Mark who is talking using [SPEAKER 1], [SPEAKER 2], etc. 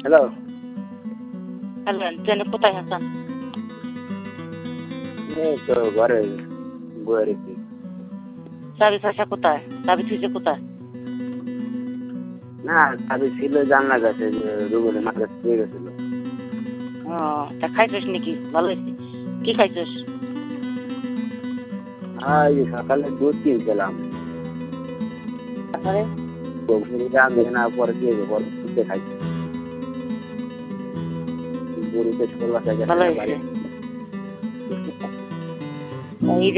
[SPEAKER 1] Hello.
[SPEAKER 2] Hello, ট্রেনে কোথায় আছেন?
[SPEAKER 1] এই তো ঘরে বয়ে রয়েছি।
[SPEAKER 2] চাবি পয়সা কোথায়? চাবি থুইছে কোথায়?
[SPEAKER 1] না, চাবি ছিল জানলার কাছে, যে রুবেলের মাথা ছুঁয়ে গেছিল।
[SPEAKER 2] ও, তা খাইছিস নাকি? ভালো হয়েছে। কি খাইছিস?
[SPEAKER 1] এই যে সকালে দুধ কিনছিলাম।
[SPEAKER 2] তারপরে
[SPEAKER 1] দাম দেখে না, পরে কি হয়েছে, পরে দুধে খাইছি। গরুকে 16 টাকা
[SPEAKER 2] ভালো
[SPEAKER 1] বাড়ি।
[SPEAKER 2] হয়েছে। এই